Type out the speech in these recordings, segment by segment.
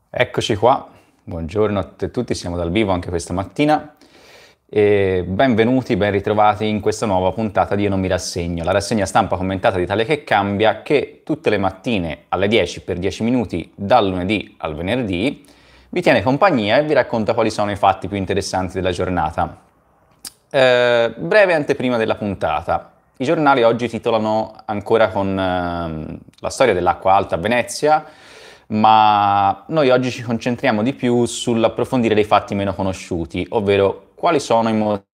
Eccoci qua, buongiorno a tutti, siamo dal vivo anche questa mattina e benvenuti, ben ritrovati in questa nuova puntata di Io non mi rassegno, la rassegna stampa commentata di Italia che cambia che tutte le mattine alle 10 per 10 minuti dal lunedì al venerdì vi tiene compagnia e vi racconta quali sono i fatti più interessanti della giornata. Breve anteprima della puntata. I giornali oggi titolano ancora con la storia dell'acqua alta a Venezia, ma noi oggi ci concentriamo di più sull'approfondire dei fatti meno conosciuti, ovvero quali sono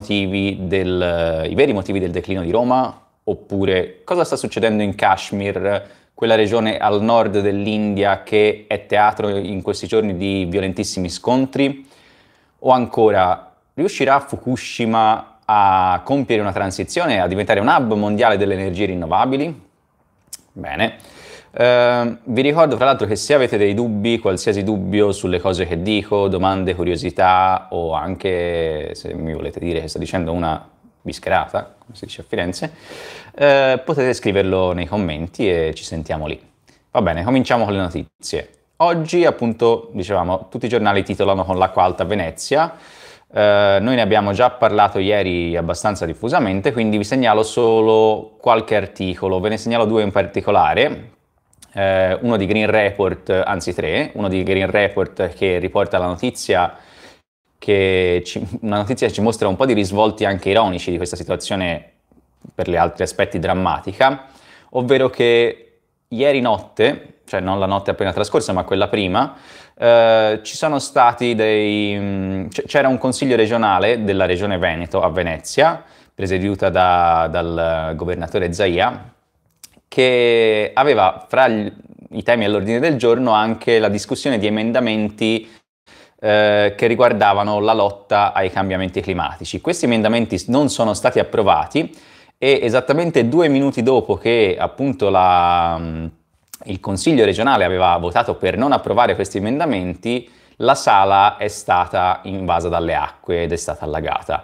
i veri motivi del declino di Roma, oppure cosa sta succedendo in Kashmir, quella regione al nord dell'India che è teatro in questi giorni di violentissimi scontri, o ancora riuscirà Fukushima a compiere una transizione, a diventare un hub mondiale delle energie rinnovabili? Bene. Vi ricordo tra l'altro che se avete dei dubbi, qualsiasi dubbio sulle cose che dico, domande, curiosità o anche se mi volete dire che sto dicendo una bischerata, come si dice a Firenze, potete scriverlo nei commenti e ci sentiamo lì. Va bene, cominciamo con le notizie. Oggi appunto, dicevamo, tutti i giornali titolano con l'acqua alta a Venezia. Noi ne abbiamo già parlato ieri abbastanza diffusamente, quindi vi segnalo solo qualche articolo, ve ne segnalo due in particolare. Uno di Green Report, anzi tre, uno di Green Report che riporta la notizia una notizia che ci mostra un po' di risvolti anche ironici di questa situazione per gli altri aspetti drammatica, ovvero che ieri notte, cioè non la notte appena trascorsa ma quella prima, ci sono stati c'era un consiglio regionale della regione Veneto a Venezia, presieduta dal governatore Zaia, che aveva fra i temi all'ordine del giorno anche la discussione di emendamenti che riguardavano la lotta ai cambiamenti climatici. Questi emendamenti non sono stati approvati e esattamente 2 minuti dopo che appunto il Consiglio regionale aveva votato per non approvare questi emendamenti, la sala è stata invasa dalle acque ed è stata allagata.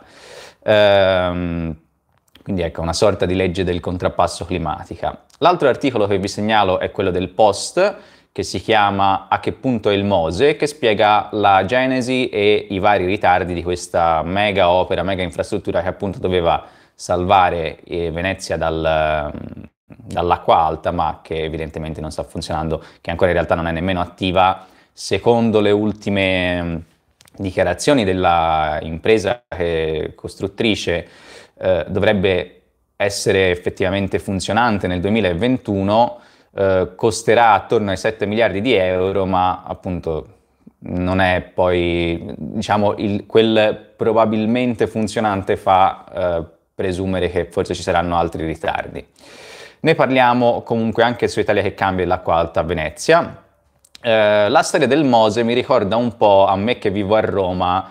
Quindi ecco, una sorta di legge del contrappasso climatica. L'altro articolo che vi segnalo è quello del Post, che si chiama A che punto è il Mose, che spiega la genesi e i vari ritardi di questa mega opera, mega infrastruttura che appunto doveva salvare Venezia dall'acqua alta, ma che evidentemente non sta funzionando, che ancora in realtà non è nemmeno attiva, secondo le ultime dichiarazioni della impresa costruttrice. Dovrebbe essere effettivamente funzionante nel 2021, costerà attorno ai 7 miliardi di euro, ma appunto non è poi, diciamo, quel probabilmente funzionante fa presumere che forse ci saranno altri ritardi. Ne parliamo comunque anche su Italia che cambia e l'acqua alta a Venezia. La storia del Mose mi ricorda un po', a me che vivo a Roma,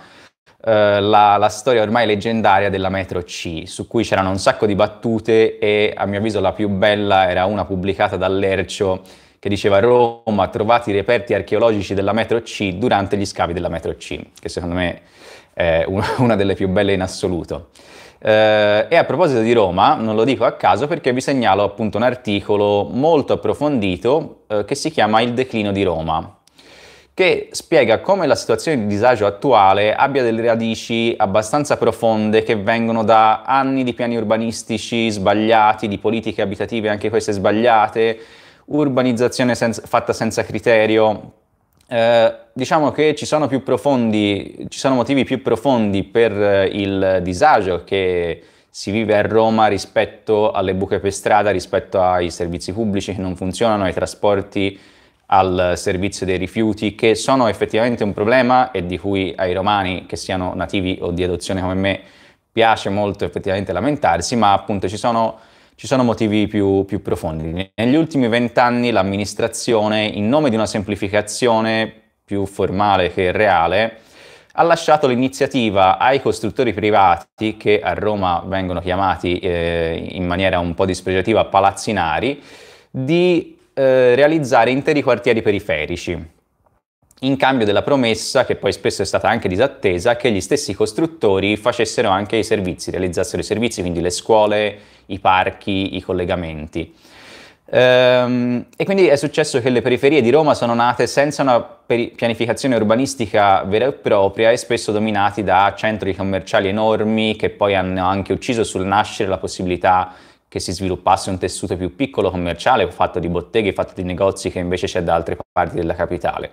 la storia ormai leggendaria della metro C, su cui c'erano un sacco di battute e a mio avviso la più bella era una pubblicata dall'Ercio che diceva: Roma, trovati i reperti archeologici della metro C durante gli scavi della metro C, che secondo me è una delle più belle in assoluto. E a proposito di Roma, non lo dico a caso perché vi segnalo appunto un articolo molto approfondito che si chiama Il declino di Roma, che spiega come la situazione di disagio attuale abbia delle radici abbastanza profonde che vengono da anni di piani urbanistici sbagliati, di politiche abitative anche queste sbagliate, urbanizzazione fatta senza criterio. Diciamo che ci sono motivi più profondi per il disagio che si vive a Roma rispetto alle buche per strada, rispetto ai servizi pubblici che non funzionano, ai trasporti, al servizio dei rifiuti, che sono effettivamente un problema e di cui ai romani, che siano nativi o di adozione come me, piace molto effettivamente lamentarsi, ma appunto ci sono motivi più profondi. Negli ultimi 20 anni l'amministrazione, in nome di una semplificazione più formale che reale, ha lasciato l'iniziativa ai costruttori privati, che a Roma vengono chiamati in maniera un po' dispregiativa palazzinari, di realizzare interi quartieri periferici, in cambio della promessa, che poi spesso è stata anche disattesa, che gli stessi costruttori facessero anche i servizi, realizzassero i servizi, quindi le scuole, i parchi, i collegamenti. E quindi è successo che le periferie di Roma sono nate senza una pianificazione urbanistica vera e propria e spesso dominati da centri commerciali enormi che poi hanno anche ucciso sul nascere la possibilità che si sviluppasse un tessuto più piccolo commerciale, fatto di botteghe, fatto di negozi che invece c'è da altre parti della capitale.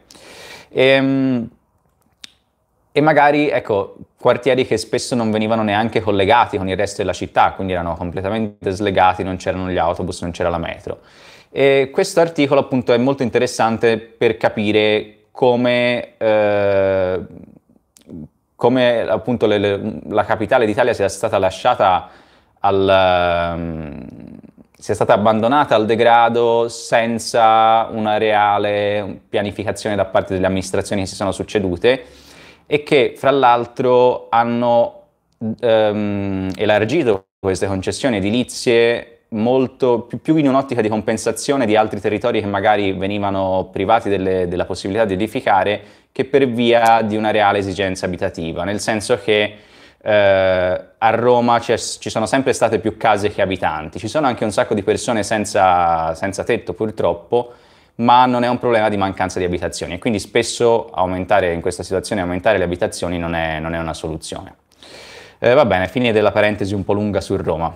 E magari, ecco, quartieri che spesso non venivano neanche collegati con il resto della città, quindi erano completamente slegati, non c'erano gli autobus, non c'era la metro. E questo articolo appunto è molto interessante per capire come appunto la capitale d'Italia sia stata lasciata sia stata abbandonata al degrado senza una reale pianificazione da parte delle amministrazioni che si sono succedute e che fra l'altro hanno elargito queste concessioni edilizie molto più in un'ottica di compensazione di altri territori che magari venivano privati della possibilità di edificare che per via di una reale esigenza abitativa, nel senso che a Roma ci sono sempre state più case che abitanti, ci sono anche un sacco di persone senza tetto purtroppo, ma non è un problema di mancanza di abitazioni e quindi spesso in questa situazione aumentare le abitazioni non è una soluzione. Va bene, fine della parentesi un po' lunga su Roma.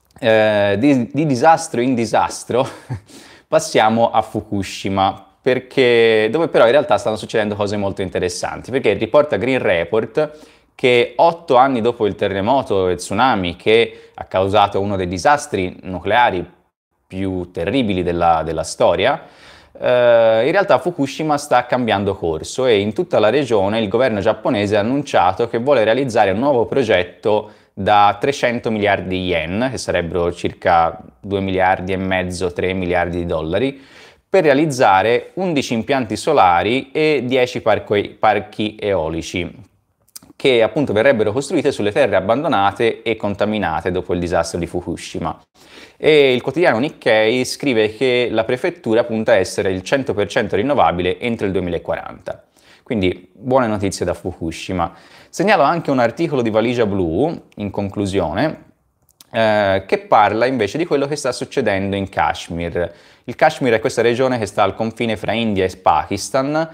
Di disastro in disastro passiamo a Fukushima, dove però in realtà stanno succedendo cose molto interessanti, perché riporta Green Report che 8 anni dopo il terremoto e il tsunami che ha causato uno dei disastri nucleari più terribili della storia, in realtà Fukushima sta cambiando corso e in tutta la regione il governo giapponese ha annunciato che vuole realizzare un nuovo progetto da 300 miliardi di yen, che sarebbero circa 2 miliardi e mezzo, 3 miliardi di dollari, per realizzare 11 impianti solari e 10 parchi eolici, che appunto verrebbero costruite sulle terre abbandonate e contaminate dopo il disastro di Fukushima. E il quotidiano Nikkei scrive che la prefettura punta a essere il 100% rinnovabile entro il 2040. Quindi buone notizie da Fukushima. Segnalo anche un articolo di Valigia Blu, in conclusione, che parla invece di quello che sta succedendo in Kashmir. Il Kashmir è questa regione che sta al confine fra India e Pakistan,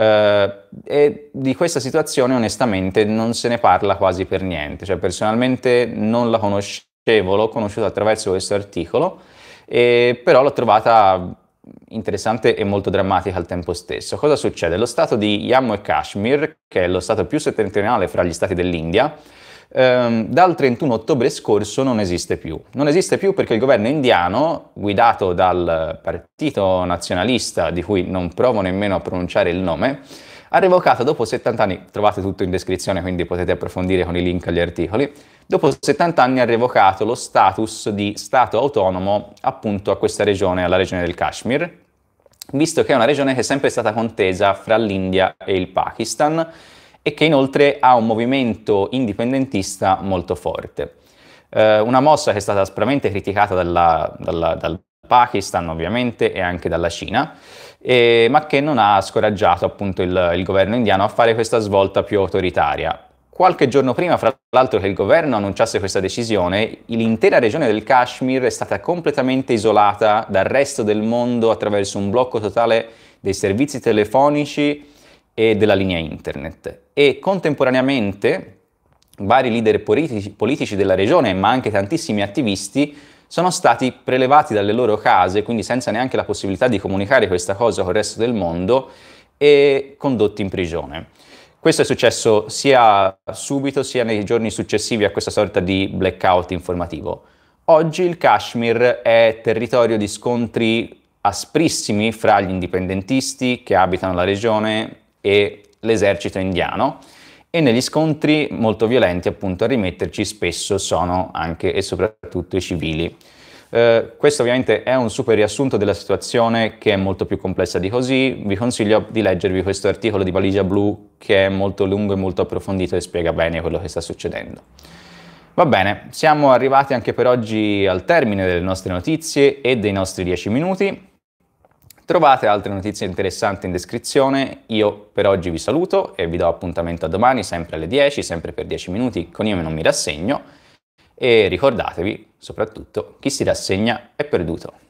e di questa situazione onestamente non se ne parla quasi per niente, cioè personalmente non la conoscevo, l'ho conosciuta attraverso questo articolo, però l'ho trovata interessante e molto drammatica al tempo stesso. Cosa succede? Lo stato di Jammu e Kashmir, che è lo stato più settentrionale fra gli stati dell'India, dal 31 ottobre scorso non esiste più. Non esiste più perché il governo indiano, guidato dal partito nazionalista, di cui non provo nemmeno a pronunciare il nome, ha revocato dopo 70 anni, trovate tutto in descrizione quindi potete approfondire con i link agli articoli, dopo 70 anni ha revocato lo status di Stato autonomo appunto a questa regione, alla regione del Kashmir, visto che è una regione che è sempre stata contesa fra l'India e il Pakistan, e che inoltre ha un movimento indipendentista molto forte. Una mossa che è stata aspramente criticata dal Pakistan ovviamente e anche dalla Cina, ma che non ha scoraggiato appunto il governo indiano a fare questa svolta più autoritaria. Qualche giorno prima, fra l'altro, che il governo annunciasse questa decisione, l'intera regione del Kashmir è stata completamente isolata dal resto del mondo attraverso un blocco totale dei servizi telefonici e della linea internet. E contemporaneamente vari leader politici della regione, ma anche tantissimi attivisti, sono stati prelevati dalle loro case, quindi senza neanche la possibilità di comunicare questa cosa con il resto del mondo, e condotti in prigione. Questo è successo sia subito sia nei giorni successivi a questa sorta di blackout informativo. Oggi il Kashmir è territorio di scontri asprissimi fra gli indipendentisti che abitano la regione e l'esercito indiano, e negli scontri molto violenti appunto a rimetterci spesso sono anche e soprattutto i civili. Questo ovviamente è un super riassunto della situazione che è molto più complessa di così. Vi consiglio di leggervi questo articolo di Valigia Blu che è molto lungo e molto approfondito e spiega bene quello che sta succedendo. Va bene, siamo arrivati anche per oggi al termine delle nostre notizie e dei nostri 10 minuti. Trovate altre notizie interessanti in descrizione. Io per oggi vi saluto e vi do appuntamento a domani, sempre alle 10, sempre per 10 minuti con Io non mi rassegno. E ricordatevi, soprattutto, chi si rassegna è perduto.